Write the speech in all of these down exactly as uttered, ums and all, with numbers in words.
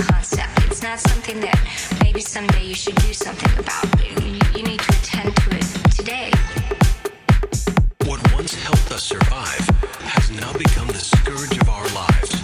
concept. It's not something that maybe someday you should do something about. You, you need to attend to it today. What once helped us survive has now become the scourge of our lives.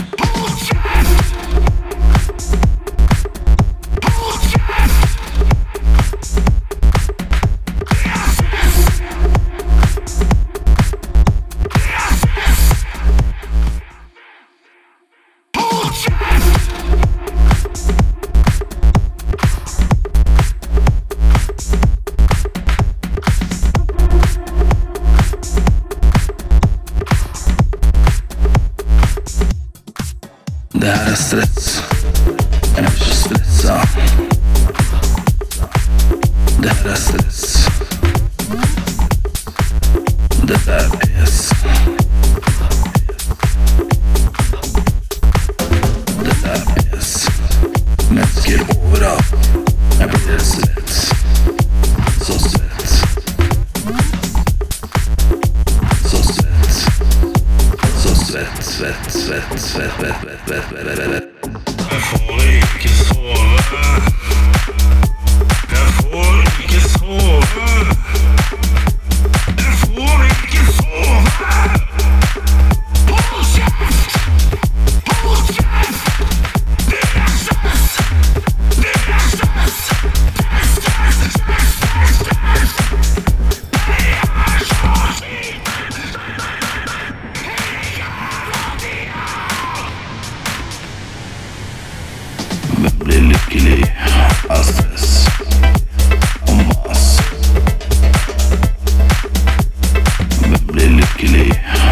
Det här är stress. Jag blir så stressad. Det här är stress. Det där är pes. Det där är pes. Människor överallt. Jag blir svett. Så svett. Så svett. Så svett, svett, svett, svett, svett, svett, svett, svett. Jeg får ikke sove. Jeg får ikke sove. Jeg får ikke sove. Hold kjeft! Hold kjeft! Det er stress! Det er stress! Stress, stress, stress, stress, stress. Jeg er så sliten. Hvem blir lykkelig av stress og mas? Hvem blir lykkelig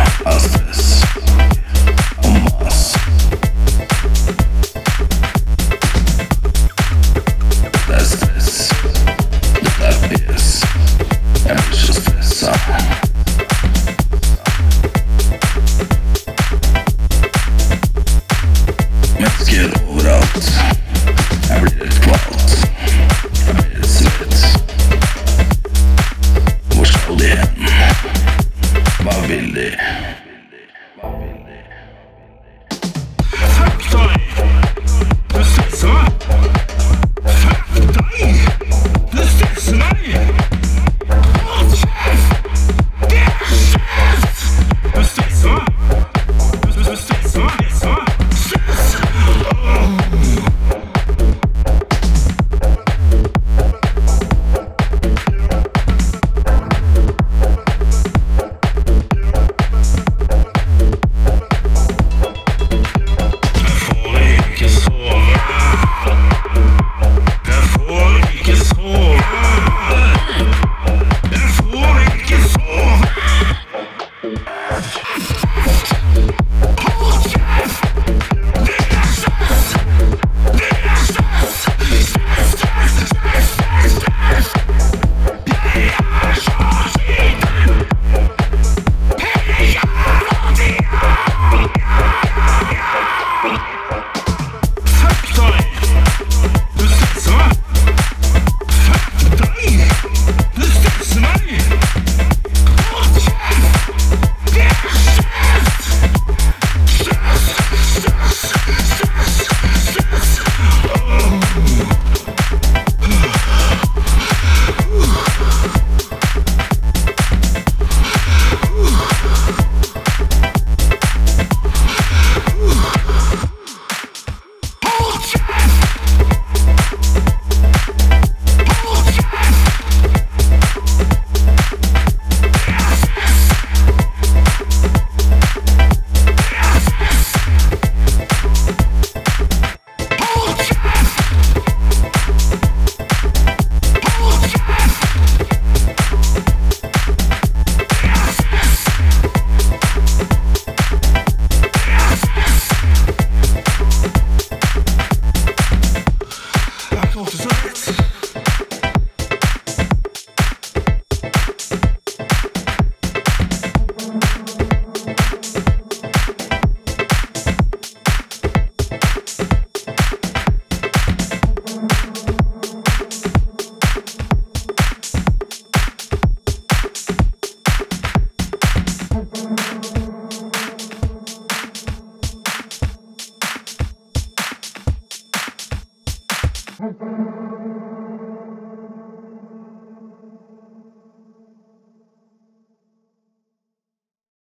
Thank